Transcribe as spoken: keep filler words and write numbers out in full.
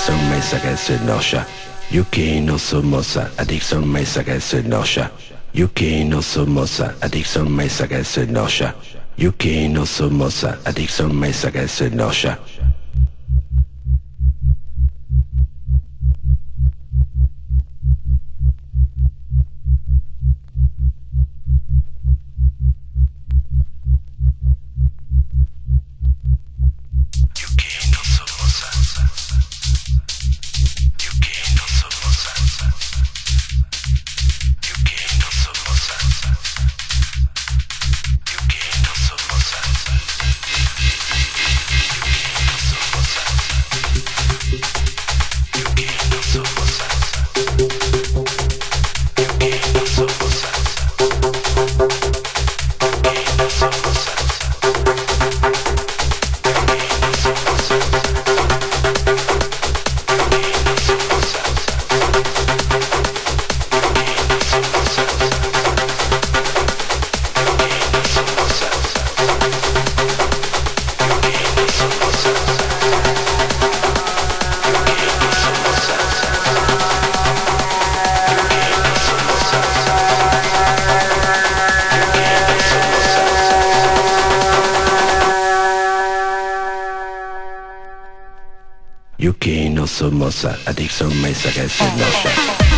adicción me saca de noya. Yuki no somosa, adicción me saca de noya. Yuki no somosa, adicción me saca de noya. Yuki no somosa, adicción me saca de noya. Yuki no somosa, adicción me saca de noya.